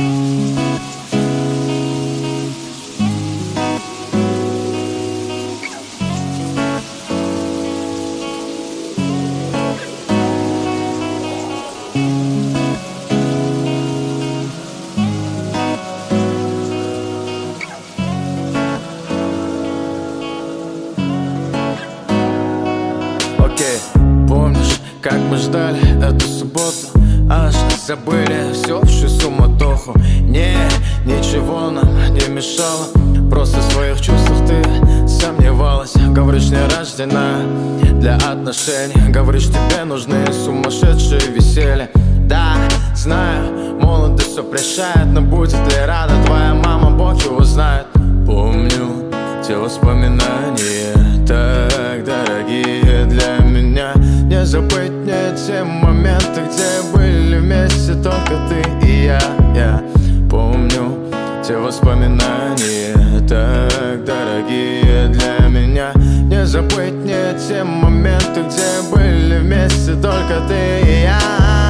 Помнишь, как мы ждали эту субботу, аж забыли всеобщую суматоху. Ничего нам не мешало, просто в своих чувствах ты сомневалась. Говоришь, не рождена для отношений, говоришь, тебе нужны сумасшедшие веселья. Да, знаю, молодость все прощает, но будет ли рада твоя мама, Бог его знает. Помню те воспоминания, так дорогие для меня. Не забыть мне те моменты, где были вместе только ты и я. Помню те воспоминания, так дорогие для меня. Не забыть мне те моменты, где были вместе только ты и я.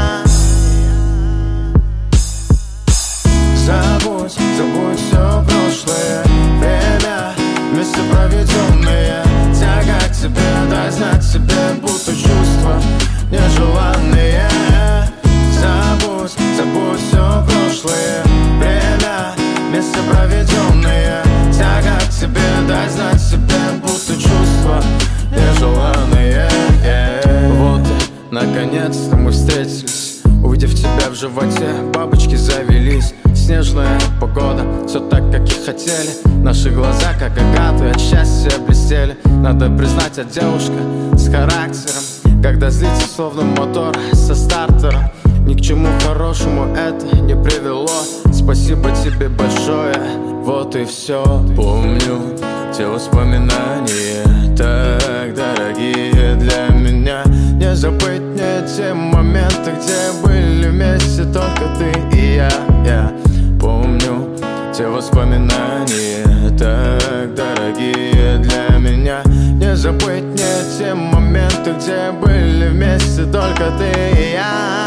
Забудь все прошлое время, вместе проведенные. Тяга к тебе, дай знать себе, будто чувства нежеланные. Забудь все прошлое время, вместе проведенные. Тяга к тебе, дай знать себе, будто чувства нежеланные. Вот и наконец-то мы встретились. Увидев тебя в животе, бабочки завелись. Снежная погода, все так, как и хотели. Наши глаза, как агаты, от счастья блестели. Надо признать, а девушка с характером, когда злится, словно мотор со стартером. Ни к чему хорошему это не привело. Спасибо тебе большое, вот и все. Помню те воспоминания, так дорогие для меня. Не забыть мне те моменты, где были вместе только ты и я. Помню те воспоминания, так дорогие для меня. Не забыть мне те моменты, где были вместе только ты и я.